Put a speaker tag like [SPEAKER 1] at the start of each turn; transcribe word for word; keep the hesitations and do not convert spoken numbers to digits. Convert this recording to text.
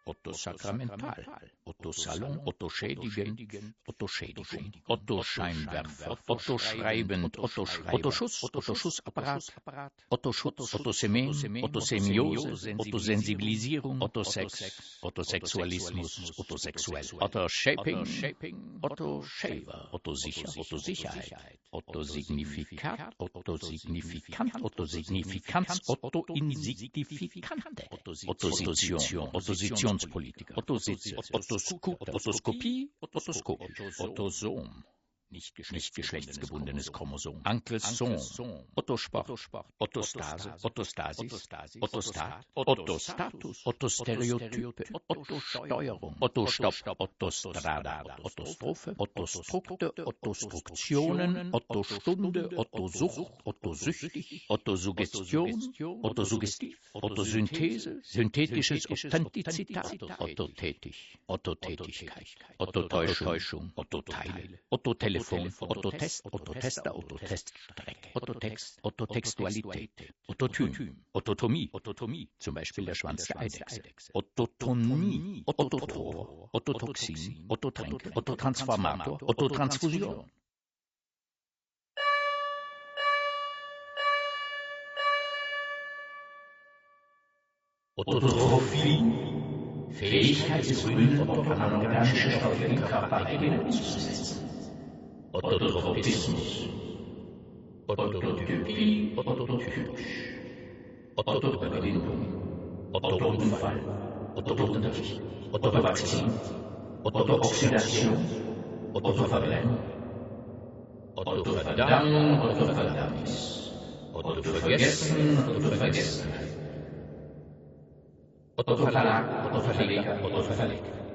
[SPEAKER 1] Otto sakramental, Otto Salon, Otto schädigend, Otto Schädigung, Otto Scheinwerfer, Otto schreibend, Otto Otto Schuss, Otto Schussapparat, Otto Schutz, Otto Semen, Otto Semiose, Otto Sensibilisierung, Otto Sex, Otto Sexualismus, Otto Sexuell, Otto Shaping, Otto Shaver, Otto Sicher, Otto Sicherheit, Otto Signifikat, Otto Signifikant, Otto Signifikanz, Otto Insignifikante, Otposition, Oppositionspolitiker, Ottositze, Ottoskopie, Ottoskopisch, Ottosom. Nicht geschlechtsgebundenes Chromosom. Ankleson, Ottosport, Ottostase, Ottostasis, Ottostat, Ottostatus, Ottostereotype, Ottosteuerung, Ottostopp, Ottostrada, Ottostrophe, Ottostrukte, Ottostruktionen, Ottostunde, Ottosucht, Ottosüchtig, Ottosuggestion, Ottosuggestiv, Ottosynthese, synthetisches Authentizitat, Ottotätig, Ottotätigkeit, Ottotäuschung, Ottoteile, Ottotelefon, Ottotest, Ottotester, Ottoteststrecke, Ottotext, Ottotextualität, Ottotym, Ottotomie, Ottotomie, zum Beispiel der Schwanz der Eidechse, Ottotonie, Ottotor, Ottotoxin, Ottotränke, Ottotransformator, Ottotransfusion. Ottotrophie, Fähigkeit des grünen ottoanorganischen Stoffes im Körper eigene umzusetzen. Ottotropismus, Ottotypie, Ottotypisch, Ottoüberwindung, Ottounfall, Ottounterricht, Ottowachstum, Ottooxidation, Ottoverbrennung, Ottoverdammung, Ottoverdammnis, Ottovergessen, Ottovergessenheit, Ottoverlag, Ottoverleger, Ottoverlegt.